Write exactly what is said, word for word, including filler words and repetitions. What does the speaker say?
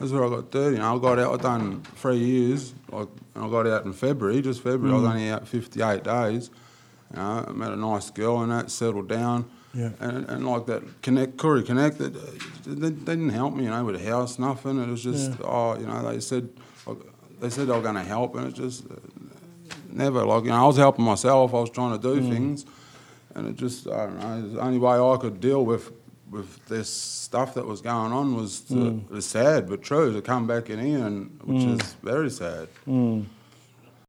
That's where I got dirty. You know, I got out. I done three years, like, and I got out in February. Just February, mm. I was only out fifty-eight days. You know, I met a nice girl and that, settled down. Yeah. And, and like that Connect, Koori Connect, they, they didn't help me, you know, with a house, nothing. It was just, yeah. oh, you know, they said, like, they said they were going to help, and it just uh, never, like, you know, I was helping myself. I was trying to do mm. things, and it just, I don't know, the only way I could deal with with this stuff that was going on was to, mm. it was sad but true, to come back in here, and, which mm. is very sad. Mm.